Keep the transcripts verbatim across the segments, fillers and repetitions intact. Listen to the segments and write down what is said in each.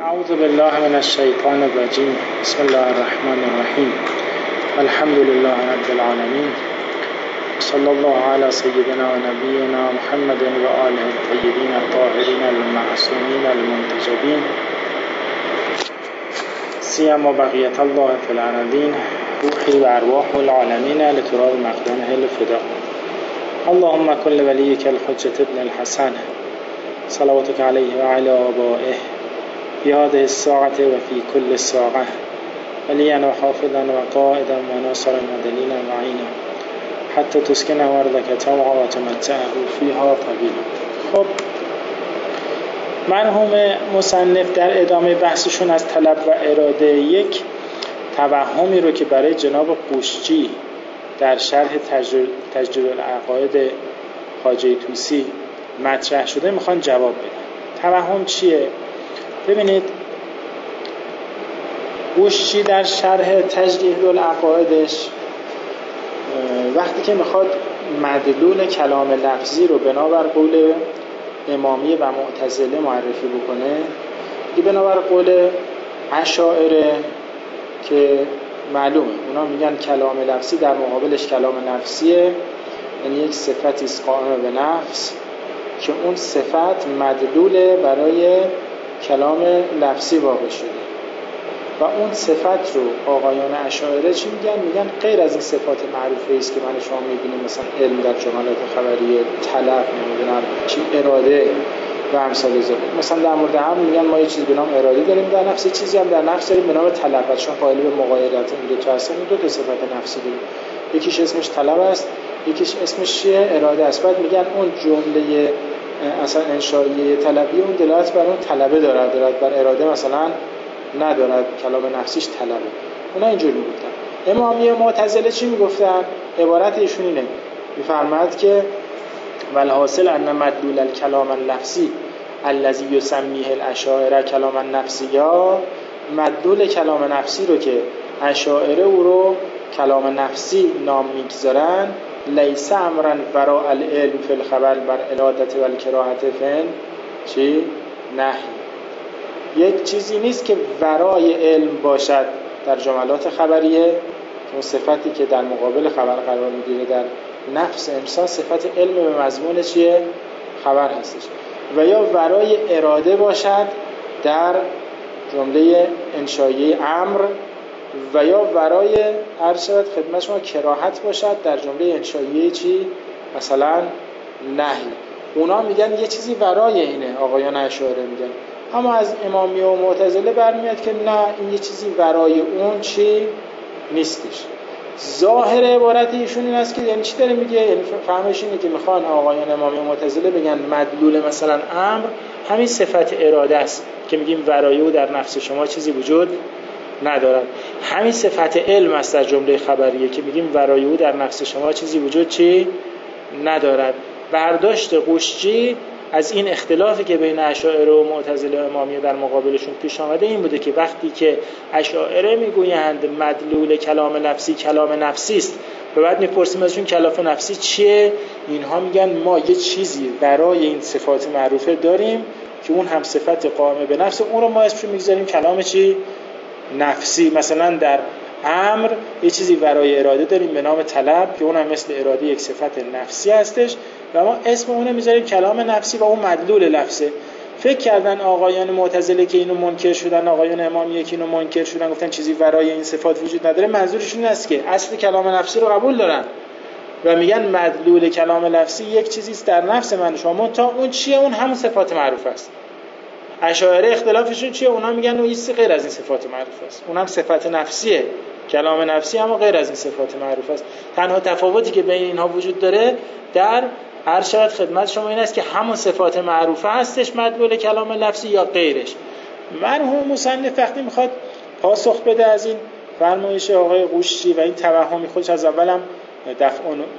اعوذ بالله من الشیطان الرجیم. بسم الله الرحمن الرحیم. الحمد لله رب العالمین. صلی الله علی سیدنا و نبینا محمد و آله الطیبین الطاهرین المعصومین المنتجبین سیما بقیت الله فی الارضین روحی و ارواح العالمین لتراب مقدمه الفدا. اللهم كل وليك الحجة ابن الحسن صلواتك عليه وعلى آبائه في هذه الساعة وفي كل الساعة وليا وحافظا وقائدا وناصرا ودليلا معينا حتى تسكنه أرضك طوعا وتمتعه فيها طويلا. خب مرحوم مصنف در ادامه بحثشون از طلب و اراده یک توهمی رو که برای جناب قوشچی در شرح تجدید العقاید خواجه طوسی مطرح شده میخوان جواب بدن. توهم چیه؟ ببینید قوشچی در شرح تجدید العقایدش وقتی که میخواد مدلول کلام لفظی رو بنابر قول امامیه و معتزله معرفی بکنه، دیگه بنابر قول اشاعره که معلومه اونا میگن کلام لفظی در مقابلش کلام نفسیه، یعنی یک صفتی است قائم به نفس که اون صفت مدلوله برای کلام لفظی واقع شده و اون صفت رو آقایان اشاعره چی میگن؟ میگن غیر از این صفات معروفه است که من شما میبینیم، مثلا علم در جملات خبریه، طلب، نمیدونم چی، اراده و امثال ذالک. مثلا در مورد هم میگن ما یه چیزی به نام اراده داریم در نفس، چیزی هم در نفس داریم به نام طلب، چون قائل به مغایرت این دو تا هستن. این دو تا صفت نفسی داریم، یکیش اسمش طلب است، یکیش اسمش چیه؟ اراده است. بعد میگن اون جمله اصلا انشائیه طلبی اون دلالت بر اون طلبه دارد، دارد بر اراده مثلا ندارد، کلام نفسیش طلبه. اونا اینجور میگفتن. امامیه معتزله چی میگفتن؟ عبارت ایشون اینه، میفرماد که والحاصل ان مدلول الکلام اللفظی الذی یسمیه الاشاعره کلام النفسی، یا مدلول کلام نفسی رو که اشاعره او رو کلام نفسی نام میگذارن، لیس امرا وراء العلم فی الخبر بر العادت و الکراهت فن چی؟ نهی. یک چیزی نیست که ورای علم باشد در جملات خبریه، اون صفتی که در مقابل خبر قرار میگیره در نفس انسان صفت علم به مضمون چیه؟ خبر هستش. و یا ورای اراده باشد در جمله انشائیه امر، و یا ورای هر شود خدمت شما کراهت باشد در جمله انشائیه چی؟ مثلا نهی. اونا میگن یه چیزی ورای اینه، آقایان اشاعره میگن. اما از امامیه و معتزله برمیاد که نه، این یه چیزی ورای اون چی نیستش. ظاهر عبارت ایشون این است که یعنی چی داره میگه؟ یعنی فهمش اینه که میخوان آقایان امامیه و معتزله بگن مدلول مثلا امر همین صفت اراده است که میگیم ورای او در نفس شما چیزی وجود ندارد. همین صفت علم است در جمله خبریه که میگیم ورای او در نفس شما چیزی وجود چی ندارد. برداشت قوشچی از این اختلافی که بین اشاعره و معتزله و امامیه در مقابلشون پیش آمده این بوده که وقتی که اشاعره میگویند مدلول کلام لفظی کلام نفسی است و بعد میپرسیم ازشون کلام نفسی چیه، اینها میگن ما یه چیزی برای این صفات معروفه داریم که اون هم صفت قائم به نفس، اون رو ما اسمش میگذاریم کلام چی؟ نفسی. مثلا در امر یه چیزی برای اراده داریم به نام طلب که اون هم مثل اراده یک صفت نفسی هستش و ما اسم اون رو میذاریم کلام نفسی و اون مدلول لفظه. فکر کردن آقایان معتزله که اینو منکر شدن، آقایان امامیه که اینو منکر شدن، گفتن چیزی برای این صفات وجود نداره، منظورشون این است که اصل کلام نفسی رو قبول دارن و میگن مدلول کلام لفظی یک چیزی است در نفس من شما، تا اون چیه؟ اون همون صفات معروف است. اشاعره اختلافشون چیه؟ اونا میگن اون چیزی غیر از این صفات معروف است، اون هم صفت نفسیه، کلام نفسی اما غیر از این صفات معروف است. تنها تفاوتی که بین اینها وجود داره در هر شرط خدمت شما این است که همون صفات معروفه هستش مدلول کلام لفظی یا غیرش. مرحوم مصنف وقتی میخواد پاسخ بده از این فرمایش آقای قوشچی و این توهمی خودش از اولم دفع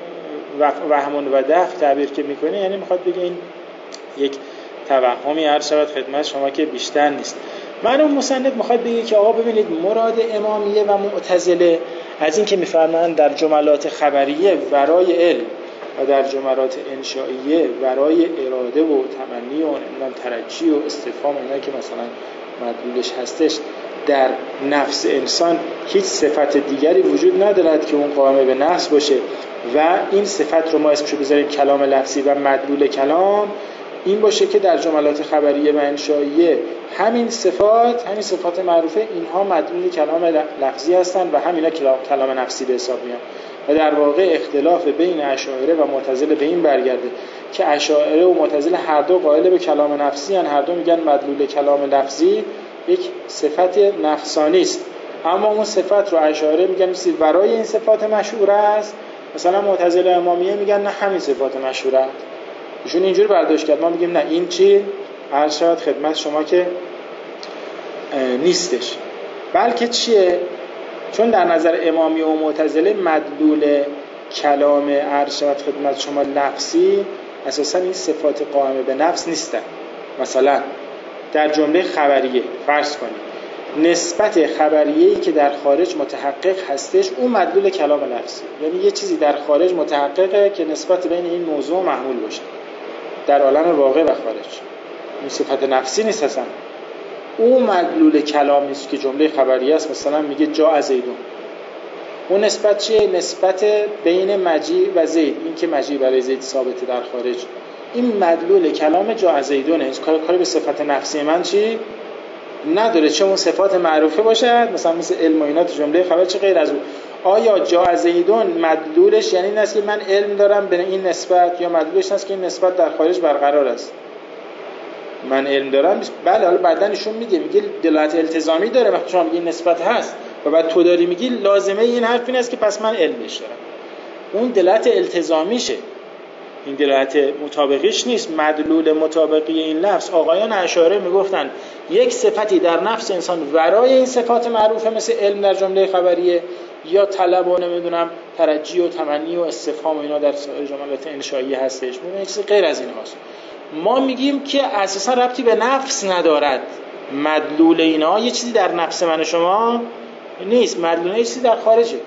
وهم و دفع تعبیر که میکنه، یعنی میخواد بگه این یک توهمی هر شود خدمت شما که بیشتر نیست. مرحوم مصنف میخواد بگه که آقا ببینید مراد امامیه و معتزله از این که میفرمایند در جملات خبریه ورای علم و در جملات انشائیه ورای اراده و تمنی و ترجی و استفهام، اینا که مثلا مدلولش هستش در نفس انسان هیچ صفت دیگری وجود ندارد که اون قائم به نفس باشه و این صفت رو ما اسمشو بذاریم کلام لفظی و مدلول کلام این باشه که در جملات خبریه و انشائیه همین صفات همین صفات معروفه اینها مدلول کلام لفظی هستند و همینا کلام نفسی به حساب میان و در واقع اختلاف بین اشاعره و معتزله به این برگرده که اشاعره و معتزله هر دو قائل به کلام نفسی هستند، هر دو میگن مدلول کلام لفظی یک صفت نفسانی است، اما اون صفت رو اشاعره میگن برای این صفات مشهور است، مثلا معتزله امامیه میگن نه همین صفات مشهور است. ایشون اینجوری برداشت کرد، ما میگیم نه این چی عرض شود خدمت شما که نیستش، بلکه چیه؟ چون در نظر امامیه و معتزله مدلول کلام عرض شود خدمت شما لفظی اساسا این صفات قائمه به نفس نیستن. مثلا در جمله خبریه فرض کنید نسبت خبریه‌ای که در خارج متحقق هستش اون مدلول کلام لفظی، یعنی یه چیزی در خارج متحققه که نسبت بین این موضوع محمول باشه در عالم واقع و خارج، این صفت نفسی نیست اصلا، اون مدلول کلامی است که جمله خبریه است. مثلا میگه جاء زیدون، اون نسبت چیه؟ نسبت بین مجیء و زید، این که مجیء برای زید ثابته در خارج، این مدلول کلام جاء زیدونه، کار کاری به صفت نفسی من چی نداره، چه اون صفات معروفه باشد مثلا مثل علم و اینا تو جمله خبر، چه غیر از اون. آیا جاء زیدون مدلولش یعنی این است که من علم دارم به این نسبت، یا مدلولش است که این نسبت در خارج برقرار است؟ من علم دارم، بله، حالا بعدن ایشون میگه میگه دلالت التزامی داره، وقتی شما میگی نسبت هست و بعد تو داری میگی لازمه این حرف این است که پس من علمش دارم، اون دلالت التزامیشه، این دلالت مطابقیش نیست. مدلول مطابقی این لفظ آقایان اشاعره میگفتن یک صفتی در نفس انسان ورای این صفات معروفه مثل علم در جمله خبریه، یا طلب و نمیدونم ترجی و تمنی و استفهام و اینا در سایر جملات انشائیه هستش، میگن چیزی غیر از این هاست. ما میگیم که اساسا ربطی به نفس ندارد، مدلول اینا یه چیزی در نفس من شما نیست، مدلول یه چیزی در خارجه.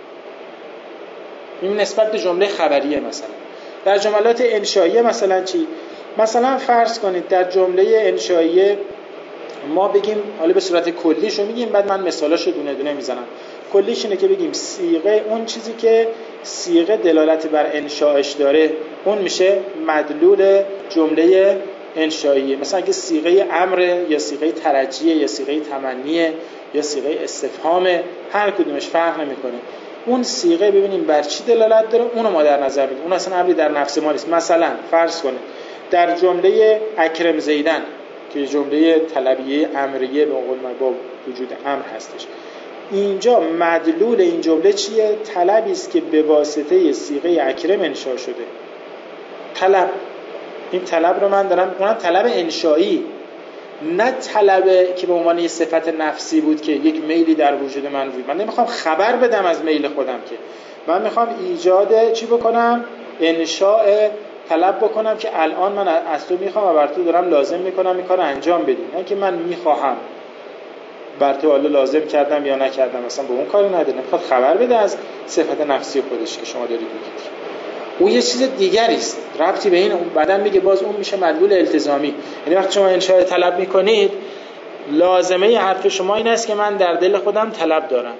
این نسبت به جمله خبریه. مثلا در جملات انشائیه مثلا چی؟ مثلا فرض کنید در جمله انشائیه ما بگیم، حالا به صورت کلیشو میگیم بعد من مثالاشو دونه دونه میزنم. کلیش اینه که بگیم صیغه، اون چیزی که صیغه دلالت بر انشاءش داره اون میشه مدلول جمله انشائیه. مثلا اگه صیغه امر یا صیغه ترجیه یا صیغه تمنیه یا صیغه استفهام، هر کدومش فرق نمیکنه، اون صیغه ببینیم بر چی دلالت داره اونو ما در نظر بگیریم، اون اصلا امری در نفس ما نیست. مثلا فرض کنید در جمله اکرم زیدن که جمله طلبیه امریه به قول ما با وجود امر هستش، اینجا مدلول این جمله چیه؟ طلبی است که به واسطه صیغه اکرم انشاء شده. طلب، این طلب رو من دارم، اونم طلب انشایی، نه طلب که به عنوان یه صفت نفسی بود که یک میلی در وجود من بود. من نمیخوام خبر بدم از میل خودم، که من میخوام ایجاد چی بکنم؟ انشاء طلب بکنم که الان من از تو میخوام و بر تو دارم لازم میکنم این کار انجام بدی، نه که من میخواهم بر تو حالا لازم کردم یا نکردم، مثلا به اون کاری نداره، میخواد خبر بده از صفت نفسی خودش که شما دارید میگید. اون یه چیز دیگری است، ربطی به این. بعدن میگه باز اون میشه مدلول التزامی، یعنی وقتی شما انشاء طلب میکنید لازمه ی حرف شما این است که من در دل خودم طلب دارم،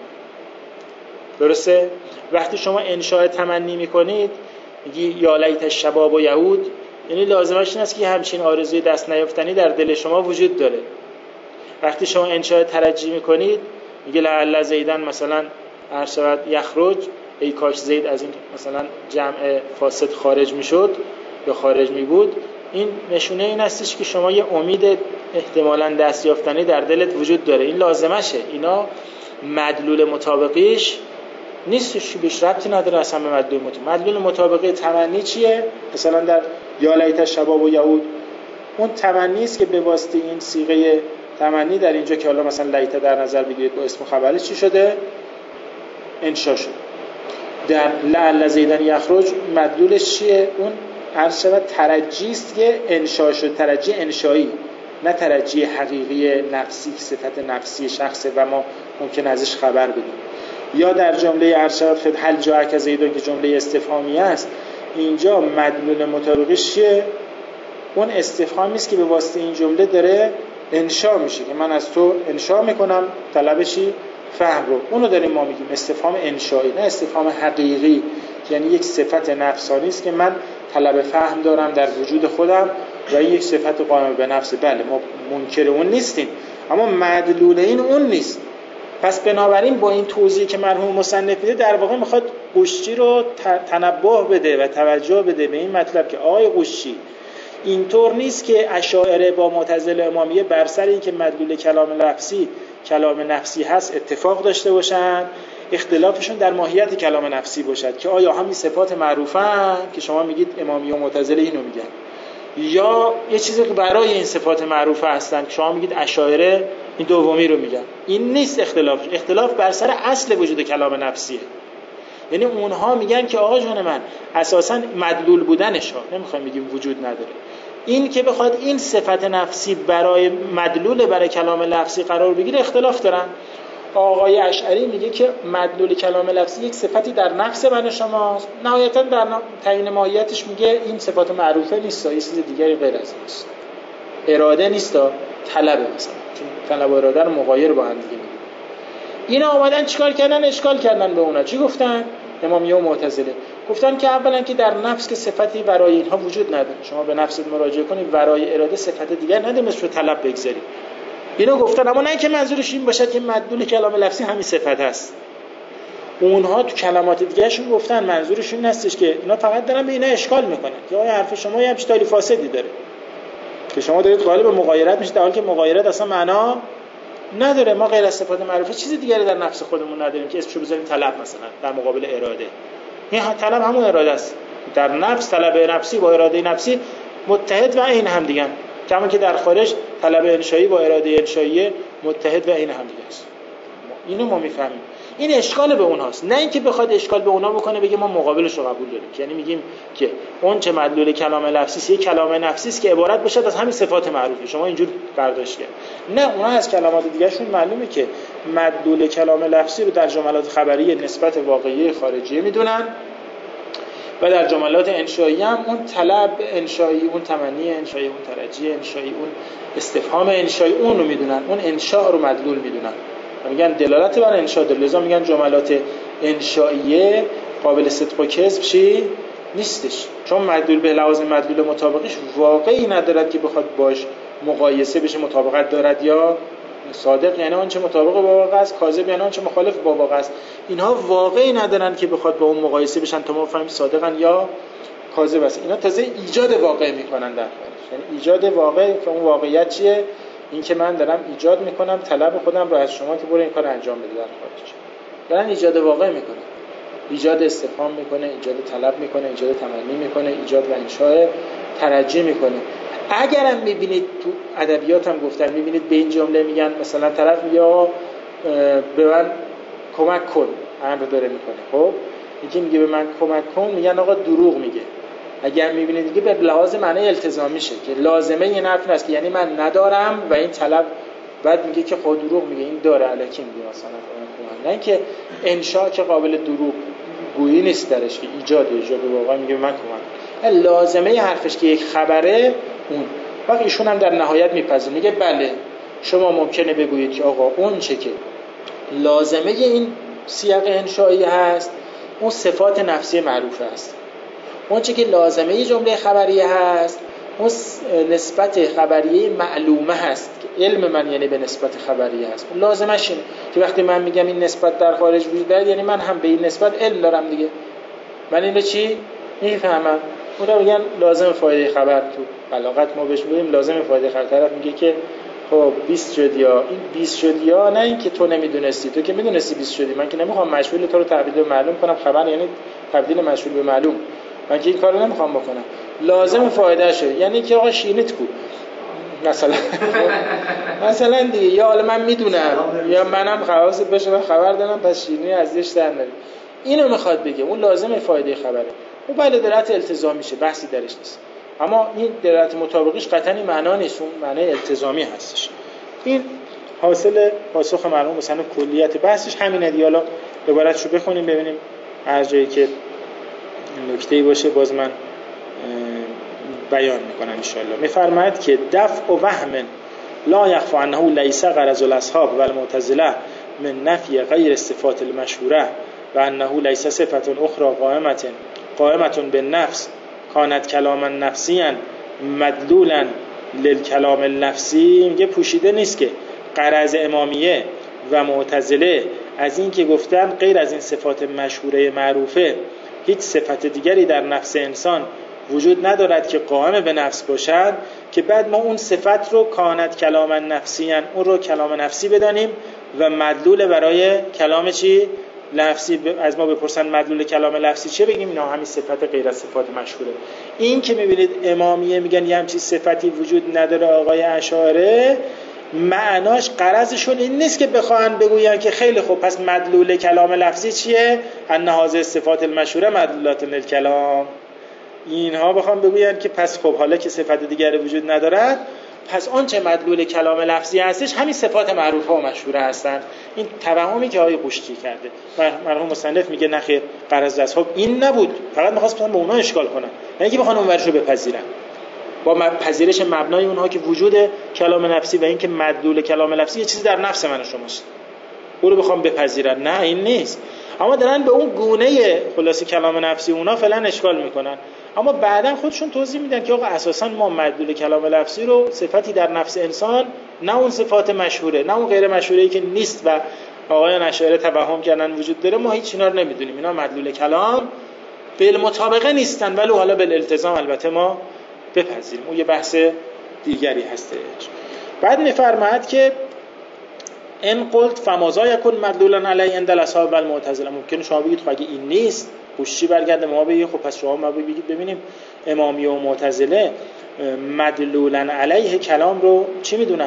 درسته؟ وقتی شما انشاء تمنی میکنید میگی یا لیت الشباب و یعود، یعنی لازمش این است که همچین آرزوی دست نیافتنی در دل شما وجود داره. وقتی شما انشاء ترجی میکنید میگه لعل زیدن مثلا هر شود یخرج، ای کاش زید از این مثلا جمع فاسد خارج میشد یا خارج میبود. این نشونه این هستش که شما یه امید احتمالاً دست یافتنی در دلت وجود داره، این لازمشه. اینا مدلول مطابقیش نیستش، بهش ربطی نداره اصلا به مدلول مطابقی. مدلول مطابقی تمنی چیه؟ مثلا در یا لیت الشباب و یعود، اون تمنی است که به واسطه این صیغه تمنی در اینجا که حالا مثلا لیت در نظر بگیرید با اسم خبرش چی شده؟ انشاء شد. در لعل زیدن یخرج مدلولش چیه؟ اون عرض شود ترجی است که انشاء شد، ترجی انشایی، نه ترجی حقیقی نفسی، صفت نفسی شخصه و ما ممکن ازش خبر بدیم. یا در جمله عرض شود هل جاءک زیدون که جمله استفهامی است، اینجا مدلول مطابقش چیه؟ اون استفهامی است که به واسطه این جمله داره انشا میشه که من از تو انشا میکنم طلبشی فهم رو. اونو داریم ما میگیم استفهام انشایی، نه استفهام حقیقی. یعنی یک صفت نفسانی است که من طلب فهم دارم در وجود خودم و این یک صفت قائم به نفسه. بله ما منکر اون نیستیم، اما مدلول این اون نیست. پس بنابراین با این توضیحی که مرحوم مصنف میده در واقع میخواد قشچی رو تنبه بده و توجه بده به این مطلب که آقای قشچی اینطور نیست که اشاعره با معتزله امامیه بر سر این که مدلول کلام لفظی کلام نفسی هست اتفاق داشته باشن، اختلافشون در ماهیت کلام نفسی باشد که آیا همین صفات معروفه هم که شما میگید امامیه و معتزله اینو میگن، یا یه چیزی که برای این صفات معروفه هستن که شما میگید اشاعره این دومی رو میگن. این نیست اختلاف. اختلاف بر سر اصل وجود کلام نفسیه. یعنی اونها میگن که آقا جان من اساساً مدلول بودنش ها، نمیخوایم بگیم وجود نداره، این که بخواد این صفت نفسی برای مدلول برای کلام لفظی قرار بگیره اختلاف دارن. آقای اشعری میگه که مدلول کلام لفظی یک صفتی در نفس من شماست، نهایتاً در تعیین ماهیتش میگه این صفات معروفه نیست، یه چیز دیگری غیر از این است. اراده نیست، طلبه مثلا، چون طلب و اراده رو مغایر با هم دیگه میگه. اینا اومدن چیکار کردن؟ اشکال کردن به اونا. چی گفتن؟ امامیه و معتزله گفتن که اولا که در نفس که صفتی ورای اینها وجود نداره، شما به نفست مراجعه کنید ورای اراده صفت دیگر نداره مثل طلب بگذارید. اینو گفتن، اما نه که منظورش این باشه که مدلول کلام لفظی همین صفت هست. اونها تو کلمات دیگه‌شون گفتن منظورشون این هستش که اینا فقط دارن به اینا اشکال میکنن که آیا حرف شما یه همچین تالی فاسدی داره که شما دارید غالب مغایرت میشه، در حالی که مغایرت اصلا معنا نداره. ما غیر از صفات معروفه چیز دیگری در نفس خودمون نداریم که اسمشو بذاریم طلب مثلا در مقابل اراده. این طلب همون اراده است. در نفس طلب نفسی با اراده نفسی متحد و عین هم دیگه، کما که در خارج طلب انشایی با اراده انشایی متحد و عین هم دیگه است. اینو ما میفهمیم. این اشکال به اونهاست، نه اینکه بخواد اشکال به اونا بکنه بگه ما مقابلش رو قبول داریم. یعنی میگیم که اون چه مدلول کلام لفظی است، یک کلام نفسی است که عبارت بشه از همین صفات معروفه. شما اینجور برداشت کرد. نه، اونا از کلمات دیگه‌شون معلومه که مدلول کلام لفظی رو در جملات خبری نسبت واقعی خارجی میدونن و در جملات انشایی هم اون طلب انشایی، اون تمنی انشایی، اون ترجی انشایی، اون استفهام انشایی اون رو میدونن، اون انشاء رو مدلول میدونن. میگن دلالت بر انشاء داره، لذا میگن جملات انشائیه قابل صدق و کذب چی نیستش، چون مدلول به لحاظ مدلول مطابقش واقعی ندارد که بخواد باش مقایسه بشه. مطابقت دارد یا صادق یعنی آنچه مطابق با واقع است، کاذب یعنی آنچه مخالف با واقع است. اینها واقعی ندارن که بخواد با اون مقایسه بشن تا ما بفهمیم صادقن یا کاذب است. اینا تازه ایجاد واقع میکنن در خارج. یعنی ایجاد واقع که اون واقعیت چیه؟ این که من دارم ایجاد میکنم طلب خودم رو از شما که برو این کار انجام بده. در خارج دارن ایجاد واقع میکنن، ایجاد استفهام میکنه، ایجاد طلب میکنه، ایجاد تمنی میکنه، ایجاد و انشاء ترجی میکنه. اگرم میبینید تو ادبیات هم گفتن، میبینید به این جمله میگن مثلا طرف میگه به من کمک کن، امر داره میکنه، خب یکی میگه به من کمک کن، میگن آقا دروغ میگه. اگر میبینید دیگه به لحاظ معنی التزامی شه که لازمه این حرف هست که یعنی من ندارم و این طلب، بعد میگه که خود دروغ میگه، این داره الکی میگه مثلا کمک. نه اینکه انشاء که قابل دروغ گویی نیست درش که ایجاد ایجاد واقعا میگه من کمک. لازمه حرفش که یک خبره اون. وقتی ایشون هم در نهایت میپذیره میگه بله شما ممکنه بگویید که آقا اون چه که لازمه این سیاق انشایی هست اون صفات نفسی معروفه است، اون چه که لازمه جمله خبریه هست اون نسبت خبریه معلومه هست که علم من یعنی به نسبت خبریه هست. لازمش اینه که وقتی من میگم این نسبت در خارج وجود داره یعنی من هم به این نسبت علم دارم دیگه، من اینو چی میفهمم. اونا میگن لازم فایده خبر، تو بلاغت ما بهش میگیم لازم فایده خبر. طرف میگه که خب بیست شد یا این بیست شد یا نه اینکه تو نمیدونستی، تو که میدونستی بیست شدی، من که نمیخوام مشغول تو رو تبدیل به معلوم کنم. خبر یعنی تبدیل مشغول به معلوم، من که این کارو نمیخوام بکنم. لازم فایده شه یعنی که آقا شینیت کو مثلا مثلا دیگه، یا حالا من میدونم یا منم خواست بشه من خبر دارم پس شیرینی ازش در نره. اینو میخواد بگه اون لازم فایده خبره. اون بله درات التزامی میشه، بحثی درش نیست، اما این درات مطابقش قطعا این معنا نیست، اون معنی التزامی هستش. این حاصل پاسخ مرحوم مثلا کلیت بحثش همینه دیگه. حالا عبارتشو بخونیم ببینیم هر جایی که نکته‌ای باشه باز من بیان میکنم ان شاء الله. میفرماید که دفع و وهم لا یخفی انه لیس غرض الاصحاب و المعتزله من نفی غیر الصفات المشهوره و انه لیس صفت اخرى قائمه قائمه بالنفس کانت کلاما نفسیا مدلولا للکلام النفسی. میگه پوشیده نیست که غرض امامیه و معتزله از این که گفتن غیر از این صفات مشهوره معروفه هیچ صفت دیگری در نفس انسان وجود ندارد که قائم به نفس باشد، که بعد ما اون صفت رو کانت کلام نفسی اون رو کلام نفسی بدانیم و مدلول برای کلام چی؟ لفظی. از ما بپرسن مدلول کلام لفظی چه بگیم؟ اینا همین صفت غیر از صفات مشهوره. این که میبینید امامیه میگن یه همچین صفتی وجود نداره آقای اشاعره، معناش غرضشون این نیست که بخواهن بگوین که خیلی خوب پس مدلول کلام لفظی چیه؟ ان هذه صفات المشهوره مدلولات للکلام. اینها بخوام بگوین که پس خب حالا که صفت دیگری وجود ندارد پس آن چه مدلول کلام لفظی هستش همین صفات معروفه و مشهوره هستند. این توهمی که آقای قشتی کرده. مرحوم مصنف میگه نه خیر، غرض از خب این نبود، فقط می‌خواستن به اونها اشکال کنن، نه اینکه بخوان اونورش رو بپذیرن. با پذیرش مبنای اونها که وجود کلام نفسی و اینکه مدلول کلام لفظی یه چیزی در نفس من و شماست، اون رو بخوام بپذیرن، نه این نیست. اما دارن به اون گونه خلاصی کلام نفسی اونا فعلا اشکال میکنن، اما بعدا خودشون توضیح میدن که آقا اساسا ما مدلول کلام لفظی رو صفتی در نفس انسان، نه اون صفات مشهوره نه اون غیر مشهوره‌ای که نیست و آقایان اشاعره توهم کردن وجود داره، ما هیچ اینا رو نمیدونیم. اینا مدلول کلام بالمطابقه نیستن، ولی حالا بالالتزام البته ما بپذیریم. اون یه بحث دیگری هستش. بعد میفرماید که ان قلت فماذا یکون مدلولا علی عند الاصحاب و المعتزله. ممکنه شما بگید خب اگه این نیست خوشی برگرده ما بگید خب پس شما ما بگید ببینیم امامیه و معتزله مدلولا علیه کلام رو چی میدونن؟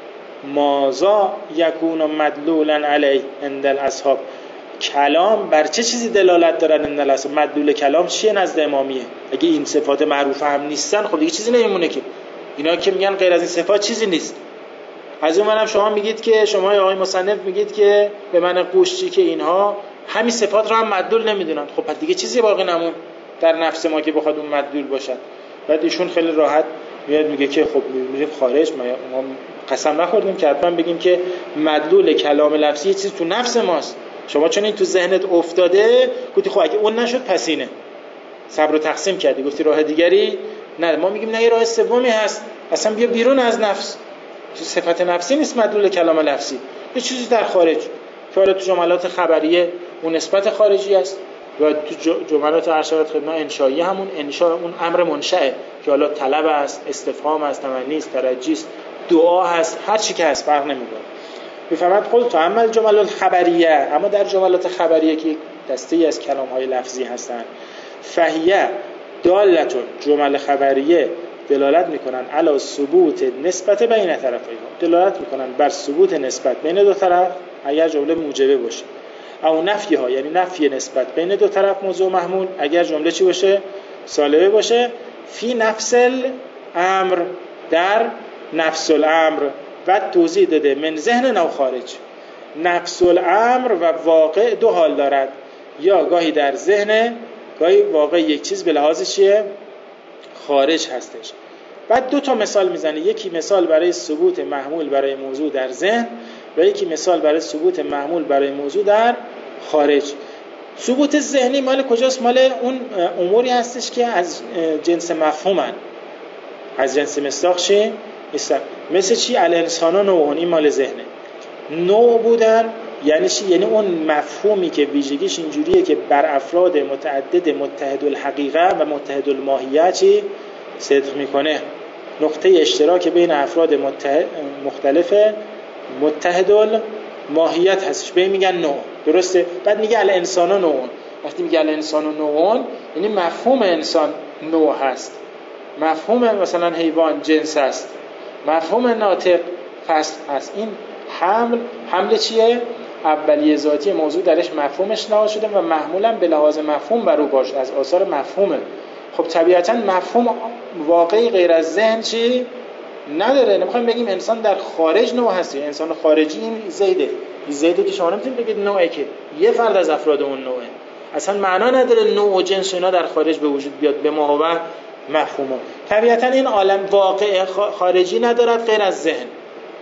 ماذا یکون مدلولا علی عند الاصحاب، کلام بر چه چیزی دلالت دارن عند الاصحاب؟ مدلول کلام چیه نزد امامیه؟ اگه این صفات معروفه هم نیستن خب دیگه چیزی نمیمونه که. اینا که میگن غیر از این صفات چیزی نیست. از اون منم شما میگید که شما آقای مصنف میگید که به من قوشچی که اینها همین صفات رو هم مدلول نمیدونن. خب پس دیگه چیزی باقی نمون در نفس ما که بخواد اون مدلول باشد. بعد ایشون خیلی راحت میاد میگه که خب میریم خارج، ما قسم نخوردیم که حتما بگیم که مدلول کلام لفظی یه چیز تو نفس ماست. شما چون این تو ذهنت افتاده گفتی خب اگه اون نشد پس اینه، صبر و تقسیم کردی گفتی راه دیگری نه. ما میگیم نه، یه راه سومی هست، اصلا بیا بیرون از نفس. صفت نفسی نیست مدلول کلام لفظی، یه چیزی در خارج که حالا تو جملات خبریه اون نسبت خارجی است و تو جملات ارشادات خدمت انشایی همون انشاء اون امر منشأه که حالا طلب است، استفهام است، تمنی است، ترجی است، دعا هست، هر چی که هست فرق نمیکنه. میفهمد خود تو عمل جملات خبریه، اما در جملات خبریه که دسته از کلام های لفظی هستند، فهیه دالتون جمل خبریه دلالت میکنن علی ثبوت نسبت بین طرفیها، دلالت میکنن بر ثبوت نسبت بین دو طرف اگر جمله موجبه باشه، او نفی ها یعنی نفی نسبت بین دو طرف موضوع محمول اگر جمله چی باشه؟ سالبه باشه. فی نفس الامر در نفس الامر و توضیح داده من ذهن او خارج. نفس الامر و واقع دو حال دارد، یا گاهی در ذهن گاهی واقع یک چیز به لحاظ چیه؟ خارج هستش. بعد دو تا مثال میزنه، یکی مثال برای ثبوت محمول برای موضوع در ذهن و یکی مثال برای ثبوت محمول برای موضوع در خارج. ثبوت ذهنی مال کجاست؟ مال اون اموری هستش که از جنس مفهومن، از جنس مصداق چی؟ مثل چی؟ الانسان و نوعون، این مال ذهنه. نوع بودن یعنی چی؟ یعنی اون مفهومی که ویژگیش اینجوریه که بر افراد متعدد متحد الحقیقه و متحد الماهیه چی؟ صدق میکنه. نقطه اشتراک بین افراد مختلف متحد الماهیت هستش، به این میگن نوع. درسته؟ بعد میگه الانسان و نوعون. وقتی میگه الانسان و نوعون یعنی مفهوم انسان نوع هست، مفهوم مثلا حیوان جنس هست، مفهوم ناطق فصل هست. این حمل حمل چیه؟ اولیه ذاتی موضوع درش مفهومش نهاد شده و محمولا به لحاظ مفهوم بر او باشه، از آثار مفهومه. خب طبیعتا مفهوم واقعی غیر از ذهن چی؟ نداره. نمیخوایم بگیم انسان در خارج نوع هستی، انسان خارجی این زیده، این زیده که شما نمیتونید بگید نوعه، که یه فرد از افراد اون نوعه. اصلا معنا نداره نوع و جنس اینا در خارج به وجود بیاد به ما و مفهومه. طبیعتا این عالم واقع خارجی ندارد غیر از ذهن.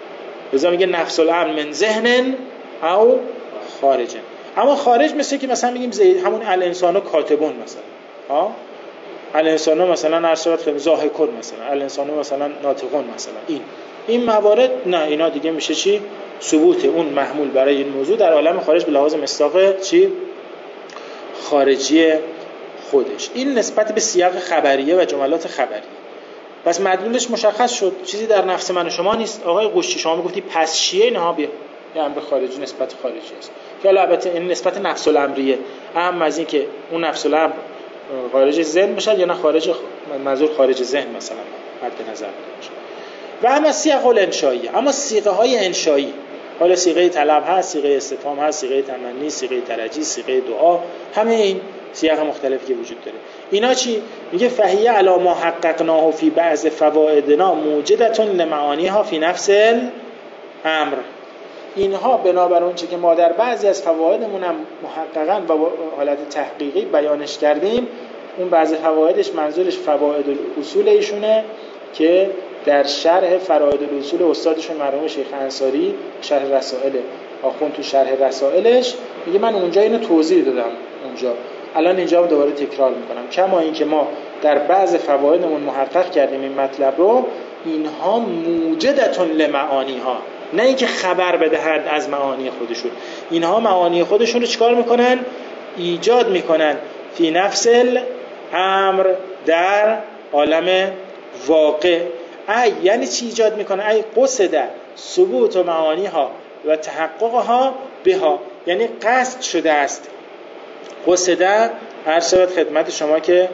لذا میگه نفس الامر من ذهن او خارجه. اما خارج مثل که مثلا میگیم زید همون الانسانو کاتبون مثلا ها، الانسانو مثلا ارشاد ضاحکون مثلا، الانسانو مثلا ناطقون مثلا، این این موارد نه، اینا دیگه میشه چی؟ ثبوت اون محمول برای این موضوع در عالم خارج به لحاظ مصداق چی؟ خارجی خودش. این نسبت به سیاق خبریه و جملات خبریه. پس مدلولش مشخص شد، چیزی در نفس من و شما نیست. آقای قشتی شما میگفتی پس شیعه اینها بیا یه امر خارجی نسبت خارجی است که البته این نسبت نفس الامریه، اهم از این که اون نفس الامر خارج ذهن بشه یا نه خارج منظور خارج ذهن مثلا مد نظر باشه. و اما سیاق الانشایی، اما صیغه های انشایی، حالا صیغه طلب هست، صیغه استفهام هست، صیغه تمنی، صیغه ترجی، صیغه دعا، همه این صیغ مختلفی که وجود داره. اینا چی؟ میگه فهیه علی ما حققناه فی بعض فوائدنا موجدة لمعانیها فی نفس الامر. اینها بنابر اون چه که ما در بعضی از فوایدمون هم محققاً و حالت تحقیقی بیانش کردیم، اون بعضی فوایدش منظورش فواید الاصول ایشونه که در شرح فراید الاصول استادشون مرحوم شیخ انصاری شرح رسائل آخوند تو شرح رسائلش میگه من اونجا اینو توضیح دادم اونجا، الان اینجا دوباره تکرار میکنم. کما اینکه ما در بعض فوایدمون محقق کردیم این مطلب رو، اینها موجدتون لمعانیها، نه اینکه خبر بدهند از معانی خودشون، اینها معانی خودشون رو چیکار میکنن؟ ایجاد میکنن فی نفس الامر، در عالم واقع. ای یعنی چی ایجاد میکنه؟ ای قصد ثبوت و معانیها و تحققها بها، یعنی قصد شده است. قصد هر شود خدمت شما که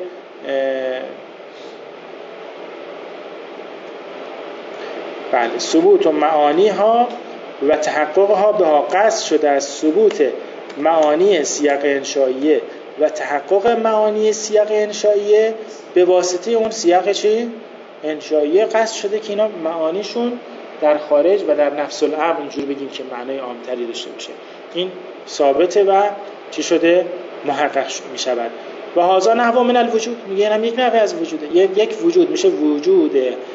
بله ثبوت و معانیها و تحققها بها، قصد شده است ثبوت معانی سیاق انشائیه و تحقق معانی سیاق انشائیه به واسطه اون سیاق چی؟ انشائیه قصد شده که اینا معانیشون در خارج و در نفس الامر اینجور بگیم که معنای عامتری داشته باشه. این ثابته و چی شده؟ محقق می شود. و هذا نحو من الوجود، میگه هم یک نحو از وجوده. یک یک وجود میشه وجود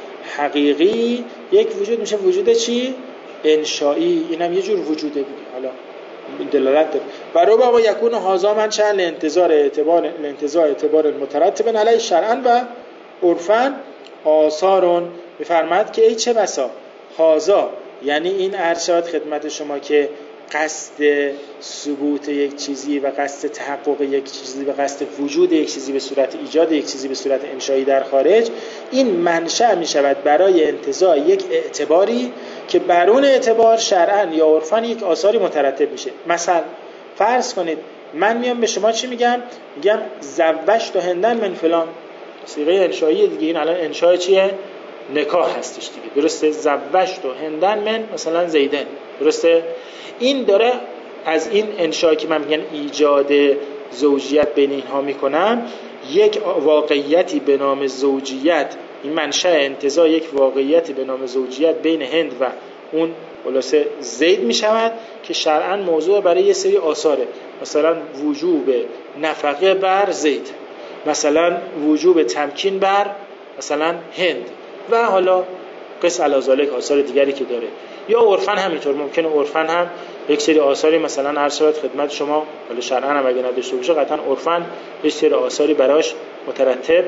حقیقی، یک وجود میشه وجود چی؟ انشایی. اینم یه جور وجوده دیگه. حالا دلالت داره. و ربما با یکون هذا من چند انتظار اعتبار الانتظار اعتبار مترتب علی شرعا و عرفا آثارون. میفرماد که ای چه بسا هذا، یعنی این ارشاد خدمت شما که قصد ثبوت یک چیزی و قصد تحقق یک چیزی و قصد وجود یک چیزی به صورت ایجاد یک چیزی به صورت انشایی در خارج، این منشأ می شود برای انتزاع یک اعتباری که بر اون اعتبار شرعاً یا عرفاً یک آثاری مترتب میشه. مثلا فرض کنید من میام به شما چی میگم؟ میگم زوجت هندن من فلان، صیغه انشایی دیگه. این الان انشاء چیه؟ نکاح هستش دیگه، درسته؟ زوجت هندن من مثلا زیدن، درسته؟ این داره از این انشاء که من میگن ایجاد زوجیت بین اینها میکنم، یک واقعیتی به نام زوجیت، این منشأ انتزاع یک واقعیتی به نام زوجیت بین هند و اون خلاصه زید میشود که شرعاً موضوع برای یه سری آثاره، مثلا وجوب نفقه بر زید، مثلا وجوب تمکین بر مثلا هند و حالا قص علی‌ذالک آثار دیگری که داره. یا عرفاً همینطور ممکنه عرفاً هم یک سری آثاری مثلا هر شود خدمت شما، ولی شرعاً هم اگه نداشته باشه قطعاً عرفاً یک سری آثاری براش مترتب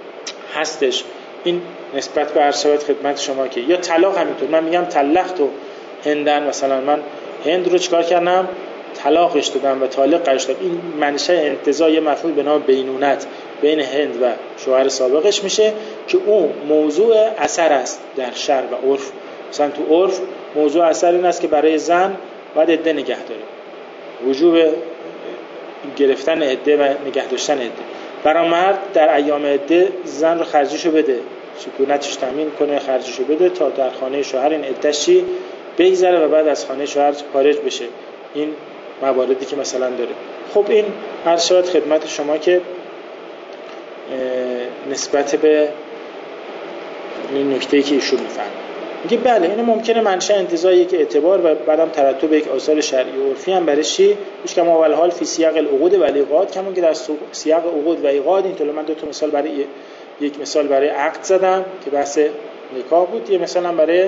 هستش. این نسبت به هر شود خدمت شما که یا طلاق همینطور، من میگم طلقت و هندن، مثلا من هند رو چیکار کردم؟ طلاقش دادم و طالقش دادم. این منشأ انتزاع یه مفهوم به نام بینونت بین هند و شوهر سابقش میشه که اون موضوع اثر است در شرع و عرف. مثلا تو عرف موضوع اثر این است که برای زن باید عده نگه داره، وجوب گرفتن عده و نگه داشتن عده. برای مرد در ایام عده زن رو خرجشو بده، سکونتش تامین کنه، خرجشو بده تا در خانه شوهر این عده‌اش بگذره و بعد از خانه شوهر خارج بشه. این مواردی که مثلا داره. خب این هر شود خدمت شما که نسبت به این نکته‌ای که ایشون میفرمایند میگه بله اینو ممکنه منشأ انتزاع یک اعتبار و بعدم ترتب یک آثار شرعی و عرفی هم برای چی میشه، که اول حال فی سیاق العقود و الایقاد، کما که در سیاق عقود و ایقاد. این طول من دو تا مثال برای یک مثال برای عقد زدم که بحث نکاح بود، یه مثلا برای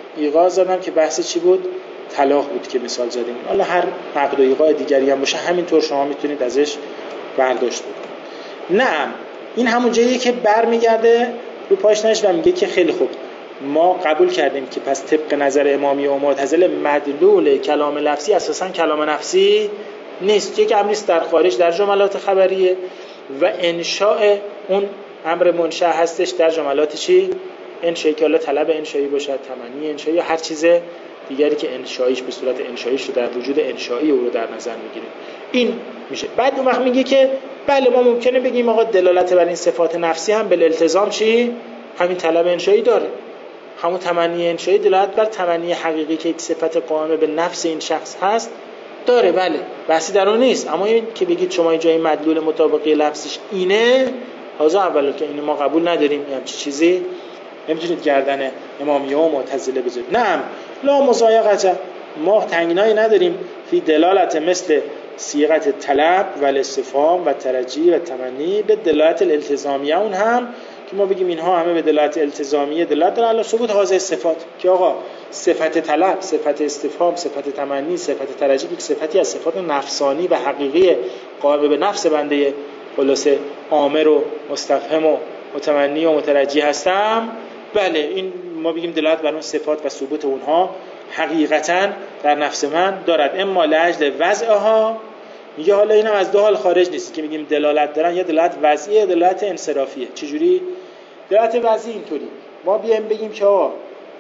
ایقاع زدم که بحث چی بود؟ طلاق بود که مثال زدیم. حالا هر عقد و ایقاع دیگری هم باشه همینطور شما میتونید ازش برداشت بکنید. نه، این همون جاییه که برمیگرده رو پاشنش و میگه که خیلی خوب، ما قبول کردیم که پس طبق نظر امامیه و معتزله مدلول کلام لفظی اساساً کلام نفسی نیست، یک امریست در خارج در جملات خبریه و انشاء اون امر منشأ هستش در جملات چی؟ انشایی، که حالا طلب انشایی باشد، تمنی انشایی یا هر چیز دیگری که انشاییش به صورت انشاییش رو در وجود انشایی او رو در نظر میگیریم. این میشه. بعد اون وقت میگه که بله ما ممکنه بگیم آقا دلالت بر این صفات نفسی هم به التزام چی؟ همین طلب انشایی داره. همون تمنی انشایی دلالت بر تمنی حقیقی که یک صفت قائمه به نفس این شخص هست داره. بله بحثی در اون نیست. اما این که بگید شما اینجا این مدلول مطابقی لفظش اینه، حاضر اولا که اینو ما قبول نداریم، این همچین چیزی نمیتونید گردن امامیه و معتزله بذارید. نه، لا مضایقه، ما تنگنایی نداریم فی دلالت مثل صیغت طلب و الاستفهام و ترجی و تمنی به دلالت الالتزامیه، اون هم که ما بگیم اینها همه به دلالت التزامیه دلالت داره علی ثبوت هذه صفات، که آقا صفت طلب، صفت استفهام، صفت تمنی، صفت ترجی یک صفتی از صفات نفسانی و حقیقی قائم به نفس بنده خلاصه آمر و مستفهم و متمنی و مترجی هستم. بله این ما بگیم دلالت بر اون صفات و ثبوت اونها حقیقتا در نفس من دارد. اما لاجل وضعها، میگه حالا اینم از دو حال خارج نیست که میگیم دلالت دارن، یا دلالت وضعیه، دلالت انصرافیه. چجوری؟ دلالت وضعی اینطوری، ما بیایم بگیم که آقا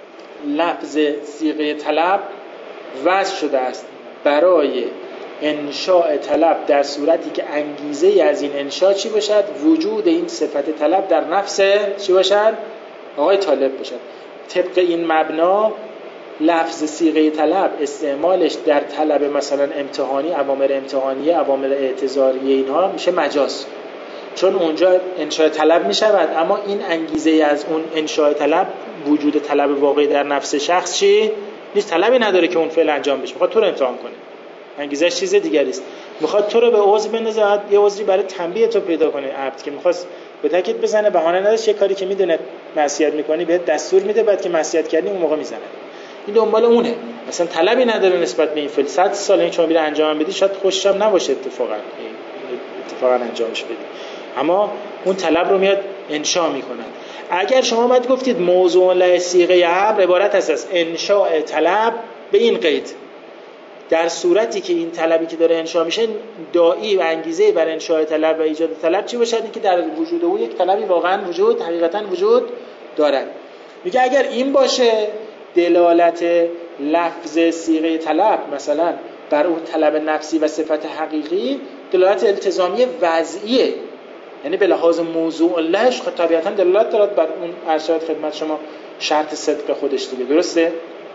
لفظ صیغه طلب وضع شده است برای انشاء طلب در صورتی که انگیزه از این انشاء چی باشد؟ وجود این صفت طلب در نفس چی باشد؟ آقای طالب باشد. طبق این مبنا لفظ صیغه طلب استعمالش در طلب مثلا امتحانی، اوامر امتحانیه، اوامر اعتذاریه، اینها میشه مجاز، چون اونجا انشاء طلب میشود، اما این انگیزه از اون انشاء طلب وجود طلب واقعی در نفس شخص چی؟ نیست، طلبی نداره که اون فعل انجام بشه، میخواد تو رو امتحان کنه، انگیزهش چیز دیگری است، میخواد تو رو به عضو بندازه، یه عذری برای تنبیه تو پیدا کنه، عبد که میخواست به تاکید بزنه، بهانه نداشت، یه کاری که میدونه معصیت میکنی بهت دستور میده، بعد که معصیت کردی اون موقع میزنه. این دنبال اونه، مثلا طلبی نداره نسبت به این فعل، صد سال این شما میره انجام بدی شاید خوشش هم نباشه اتفاقا اتفاقا انجامش بدی، اما اون طلب رو میاد انشاء میکنن. اگر شما بعد گفتید موضوع له صیغه امر عبارت است از انشاء طلب به این قید، در صورتی که این طلبی که داره انشاء میشه داعی و انگیزه بر انشاء طلب و ایجاد طلب چی باشد؟ این که در وجود او یک طلبی واقعا وجود حقیقتا وجود دارد. میگه اگر این باشه دلالت لفظ صیغه طلب مثلا بر اون طلب نفسی و صفت حقیقی دلالت التزامی وضعیه، یعنی به لحاظ موضوع لهش خب طبیعتا دلالت دارد بر اون ارشاد خدمت شما شرط صدق خودش دیگه، درسته؟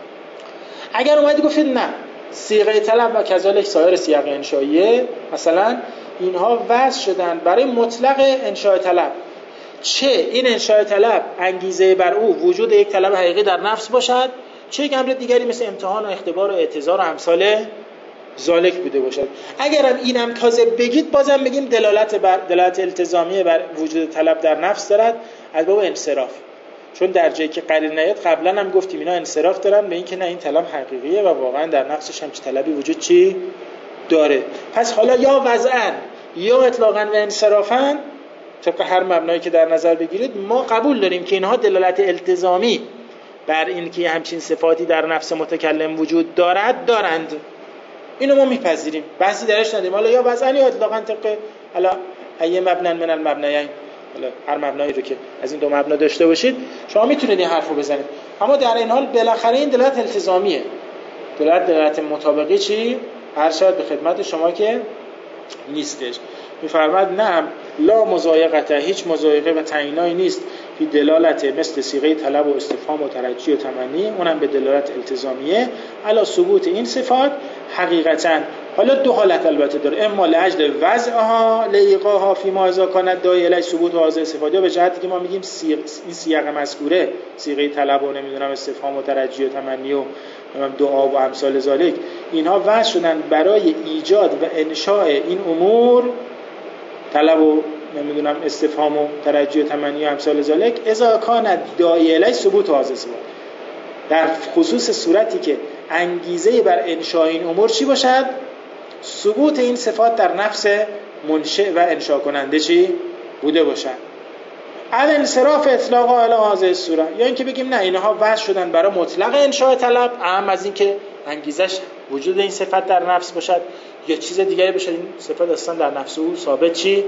اگر اومدی گفتید نه صیغه طلب و کذالک سایر صیغ انشائیه مثلا اینها وضع شدن برای مطلق انشاء طلب، چه این انشاء طلب انگیزه بر او وجود یک طلب حقیقی در نفس باشد، چه یک امر دیگری مثل امتحان و اختبار و اعتذار و امثال ذالک بوده باشد. اگرم اینم تازه بگید بازم بگیم دلالت بر دلالت التزامی بر وجود طلب در نفس دارد از باب انصراف، چون در جایی که قرین نیاد قبلا هم گفتیم اینا انصراف دارن به این که نه این طلب حقیقیه و واقعا در نفسش هم چه طلبی وجود چی داره. پس حالا یا وضعاً یا اطلاقاً و انصرافاً طبق هر مبنایی که در نظر بگیرید ما قبول داریم که اینها دلالت التزامی بر این که همچین صفاتی در نفس متکلم وجود دارد دارند، اینو ما میپذیریم، بحثی درش نداریم. حالا یا وضعاً یا اطلاقاً طبق حالا ای مبنا من المبنیین، حالا هر مبنایی رو که از این دو مبنا داشته باشید شما میتونید این حرفو بزنید، اما در این حال بالاخره این دلالت التزامیه، دلالت دلالت مطابقی چی ارشاد به خدمت شما که نیستش. میفرماد نه لا مضایقه، هیچ مضایقه و تعیینایی نیست فی دلالت مثل صیغه طلب و استفهام و ترجی و تمنی، اونم به دلالت التزامیه علی ثبوت این صفات حقیقتا. حالا دو حالت البته داره، اما لاجل وضعها لایقاها فی ما اذا کانت داعی الی ثبوت و هذه صفات، یا به جهتی که ما میگیم سیغ این سیاق مذکوره صیغه طلب و نمیدونم استفهام و ترجی و تمنی و دعا و امثال ذالک اینها وضع شدن برای ایجاد و انشاء این امور، طلب و نمیدونم استفهام و ترجی و تمنی و امثال ذالک اذا کانت داعی الی ثبوت و هذه صفات، در خصوص صورتی که انگیزه بر انشاء این امور چی باشد؟ ثبوت این صفات در نفس منشئ و انشاء کننده چی بوده باشد. ال انصراف اطلاق علی هذه الصوره، یا اینکه بگیم نه اینها وضع شدن برای مطلق انشاء طلب، اهم از این که انگیزش وجود این صفت در نفس باشد یا چیز دیگری باشد، این صفت اصلا در نفس او ثابت چی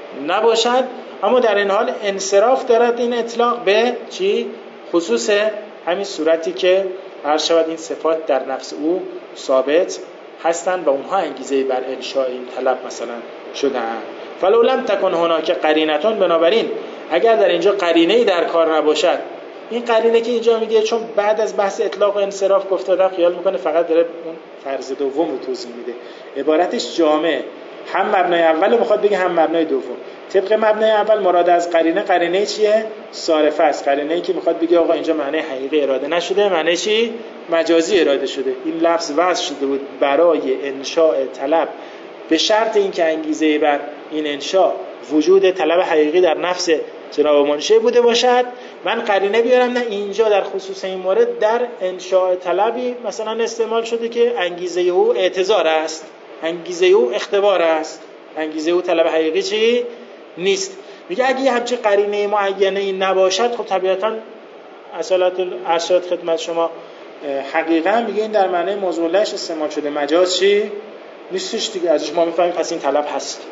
نباشد. اما در این حال انصراف دارد این اطلاق به چی؟ خصوص همین صورتی که هر شود این صفات در نفس او ثابت هستند و اونها انگیزه بر انشاء این طلب مثلا شدن. فلو لم تکن هناک قرینتون، بنابراین اگر در اینجا قرینه‌ای در کار نباشد، این قرینه که اینجا میگه چون بعد از بحث اطلاق و انصراف گفته آدم خیال میکنه فقط داره اون فرض دوم رو توضیح میده، عبارتش جامع، هم مبنای اول رو میخواد بگه هم مبنای دوم. طبق مبنای اول مراد از قرینه قرینه چیه؟ صارفه است، قرینه‌ای که میخواد بگه آقا اینجا معنی حقیقی اراده نشده، معنی چی؟ مجازی اراده شده. این لفظ وضع شده بود برای انشاء طلب به شرط اینکه انگیزه بر این انشاء وجود طلب حقیقی در نفس جناب منشئ بوده باشد. من قرینه بیارم نه اینجا در خصوص این مورد در انشاء طلبی مثلا استعمال شده که انگیزه او اعتذار است، انگیزه او اختبار است، انگیزه او طلب حقیقی چی نیست. میگه اگه یه همچین قرینه معینه ای نباشد، خب طبیعتاً اصالت ارشاد خدمت شما حقیقا میگه این در معنی موضوع لش استعمال شده، مجاز چی نیستش دیگه. ازش ما میفهمیم پس این طلب هست.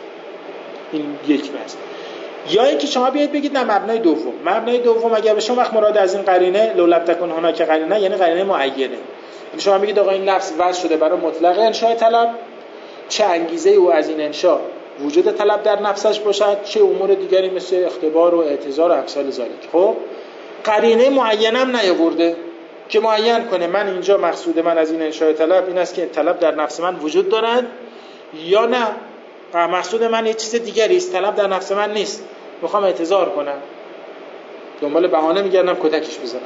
این یک بحث. یا اینکه شما بیاید بگید نه مبنای دوم، مبنای دوم اگر بشه وقت مراد از این قرینه لو لم تکن هناک قرینه یعنی قرینه معینه. یعنی شما میگید آقا این لفظ وضع شده برای مطلق انشاء طلب، چه انگیزه او از این انشاء وجود طلب در نفسش باشد، چه امور دیگری مثل اختبار و اعتذار و امثال ذالک. خب قرینه معینه هم نیاورده که معین کنه من اینجا مقصود من از این انشاء طلب این است که طلب در نفس من وجود دارد یا نه مقصود من یه چیز دیگری است، طلب در نفس من نیست، میخوام اعتذار کنم، دنبال بهانه میگردم کتکش بزنم،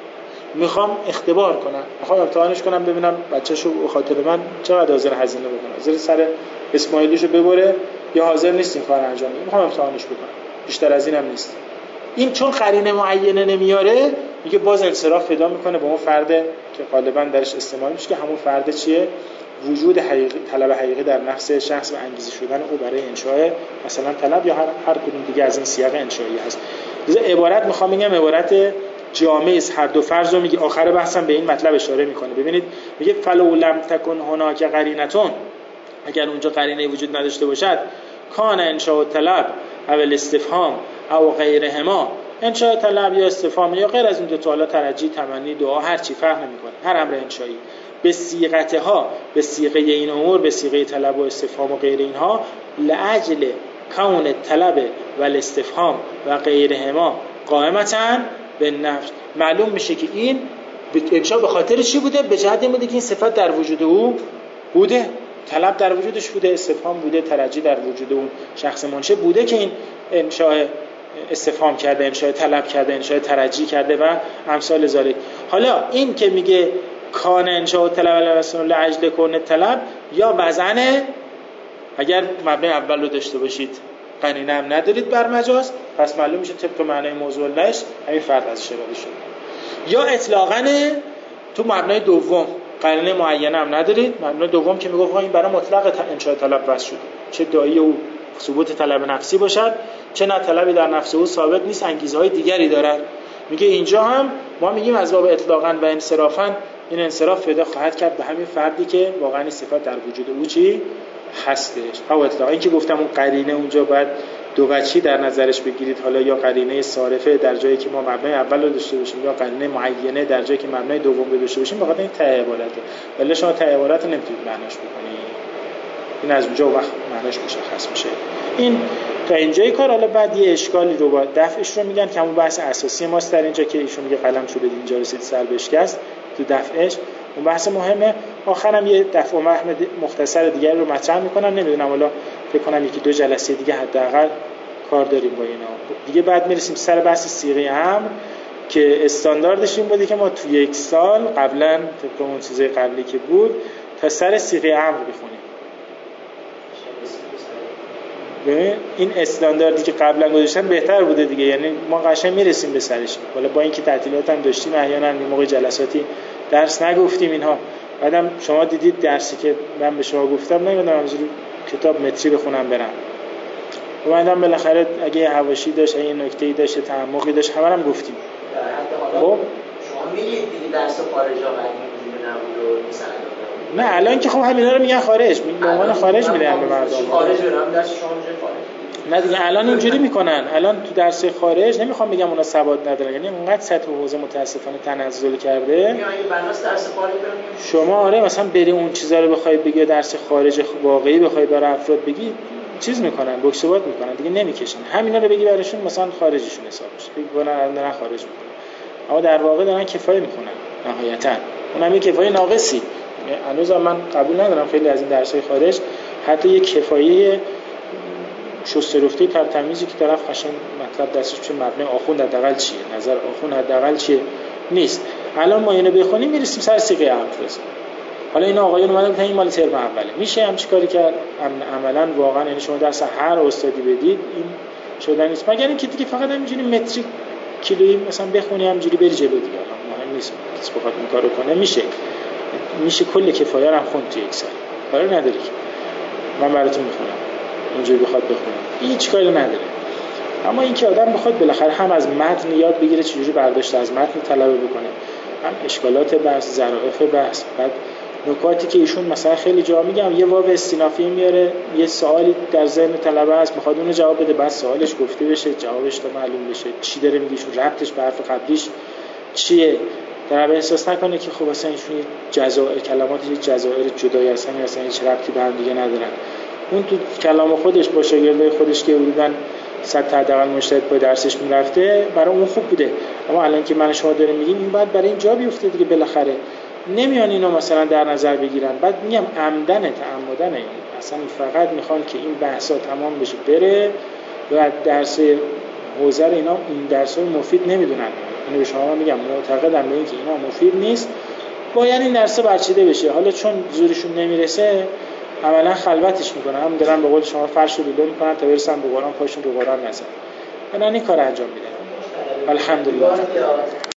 میخوام اختبار کنم، میخوام امتحانش کنم ببینم بچه‌شو به خاطر من چقدر حاضر هزینه بکنه، حاضر سر اسماعیلیشو ببره یا حاضر نیست این کار انجام بده، میخوام امتحانش بکنم، بیشتر از اینم نیست. این چون قرینه معینه نمیاره میگه باز انصراف پیدا میکنه به اون فرد که غالبا درش استعمال میشه که همون فرد چیه؟ وجود حقیقی، طلب حقیقی در نفس شخص و انگیزه شدن او برای انشاء مثلا طلب یا هر هر کدوم دیگه از این سیاق انشایی هست. لذا عبارت میخوام بگم عبارت جامع است، هر دو فرض رو میگه. آخر بحثم به این مطلب اشاره میکنه. ببینید میگه فلو لم تکن هناک قرینتون، اگر اونجا قرینه وجود نداشته باشد، کان انشاء طلب او الاستفهام او غیرهما، انشاء طلب یا استفهام یا غیر از این دو تا، حالا ترجی، تمنی، دعا، هر چی فرق نمیکنه، هر امر انشایی به صیغتها، به صیغه این امور، به صیغه طلب و استفهام و غیر اینها، لاجل کون طلب و الاستفهام و غیرهما قائمتاً به نفس، معلوم میشه که این انشاء به خاطر چی بوده؟ به جهت این بوده که این صفت در وجود او بوده، طلب در وجودش بوده، استفهام بوده، ترجی در وجود اون شخص منشئ بوده که این انشاء استفهام کرده، انشاء طلب کرده، انشاء ترجی کرده و امثال ذالک. حالا این که میگه کان انشاء طلب الرسول لاجل کون طلب یا وزن، اگر مبنی اول رو داشته باشید قرینه هم ندارید بر مجاز، پس معلوم میشه طبق معنای موضوع لش همین فرد ازش اراده شده. یا اطلاقاً تو مبنای دوم قرینه معینه هم ندارید، مبنای دوم که میگه این برای مطلق انشاء طلب وضع شده، چه داعی او ثبوت طلب نفسی باشد چه نه طلبی در نفس او ثابت نیست، انگیزهای دیگری دارد. میگه اینجا هم ما میگیم از باب اطلاقاً و انصرافاً این انصراف پیدا خواهد کرد به همین فردی که واقعا این صفات در وجود او چی هستش. او اطلاقاً این که گفتم اون قرینه اونجا باید دو وجهی در نظرش بگیرید، حالا یا قرینه صارفه در جایی که ما مبنای اول رو داشته باشیم یا قرینه معینه در جایی که مبنای دوم رو داشته باشیم، بخاطر این ته عبارته، ولی شما ته عبارت نمیتونید معناش بکنید. این از اونجا وقت معناش مشخص میشه. این تا اینجای کار. حالا بعد یه اشکالی رو با دفعش رو میگن که همون بحث اساسی ماست در اینجا که ایشون میگه قلم شده اینجا رسید سر بشکست تو دفعش، اون بحث مهمه. آخرم یه دفع و محمد مختصر دیگر رو مطرح میکنم، نمیدونم حالا فکر کنم یکی دو جلسه دیگه حداقل کار داریم با اینا دیگه. بعد میرسیم سر بحث صیغه امر که استانداردش این بودی که ما تو یک سال قبلا طبق اون چیزای قبلی که بود تا سر صیغه امر بخونیم. ببین این استانداردی که قبلا گذاشتن بهتر بوده دیگه، یعنی ما قشنگ میرسیم به سرش. حالا با اینکه تعطیلات هم داشتیم احیانا یه موقع جلساتی درس نگفتیم اینها، بعدم شما دیدید درسی که من به شما گفتم نمیدونم همینجوری کتاب متری بخونم برم، اومدم بالاخره اگه یه حواشی داشت، اگه نکته‌ای داشت، تعمقی داشت، همه هم گفتیم. خب شما می‌دید دیگه درس خارجا قدیم نبود و مثلا نه الان که خب همینا رو میگن خارج، به عنوان خارج میدن به مردم. خارج برام درس شما میشه خارج. نه دیگه الان اینجوری میکنن، الان تو درس خارج نمیخوام بگم اونا سواد ندارن، یعنی اونقدر سطح حوزه متاسفانه تنزل کرده. میگم اگه بناس درس خارج برام شما آره مثلا بری اون چیزا رو بخوای بگی درس خارج واقعی بخوای برای افراد بگی چیز میکنن، بوکسوات میکنن دیگه، نمیکشن. همینا رو بگی براشون مثلا خارجشون حساب میشه، بگن الان دارن خارج میکنن، اما در واقع دارن کفایه میکنن نهایتا. اونم یه کفایه ناقصی. هنوز من قبول ندارم خیلی از این درس‌های خارج حتی یه کفایه شسته رفته پر تمیزی که طرف قشنگ مطلب دستش بشه مبنی آخوند حداقل چیه، نظر آخوند حداقل چیه نیست. الان ما اینو بخونیم میرسیم سر سیغه حرف. حالا این آقایون اومدن گفتن این مال ترم اوله، میشه همچین کاری کرد؟ عملاً واقعا یعنی شما درس هر استادی بدید این شدن نیست، مگر اینکه دیگه فقط همینجوری متریک کیلویی مثلا بخونی همینجوری بری جلو دیگه، مهم نیست کسی بخواد این کارو کنه. میشه میشه کل کفایه رو هم خوند تو یک سال، کاری نداره که من براتون میخونم اونجوری بخواد بخونم، هیچ کاری نداره. اما اینکه آدم بخواد بالاخره هم از متن یاد بگیره چجوری برداشت از متن طلبه بکنه، هم اشکالات بحث، ظرافت بحث، بعد نکاتی که ایشون مثلا خیلی جا میگم یه واو استینافی میاره، یه سوالی در ذهن طلبه هست میخواد اونو جواب بده، بعد سوالش گفته بشه، جوابش تا معلوم بشه چی داره میگه، ایشون ربطش به حرف قبلیش چیه، طلبه احساس نکنه که خب اصلا ایشون جزائر کلماتش جزائر جدایی هستن، اصلا هیچ ربطی به هم دیگه ندارن. اون تو کلام خودش با شاگردای خودش که بودن صد تا حداقل مجتهد با درسش میرفته برای اون خوب بوده، اما الان که من شما داریم میگیم این بعد برای این جا بیفته دیگه، بالاخره نمیان اینو مثلا در نظر بگیرن. بعد میگم عمدن تعمدن این اصلا فقط میخوان که این بحثا تمام بشه بره و درس حوزه اینا این درسای مفید نمیدونن. اینو به شما میگم معتقدم به اینکه اینا مفید نیست، باید این درس برچیده بشه. حالا چون زورشون نمیرسه عملا خلوتش میکنن، هم دارن به قول شما فرش رو لوله میکنن تا برسن به قرآن، پاشون رو قرآن نزن، من این کار انجام میدن. الحمدلله.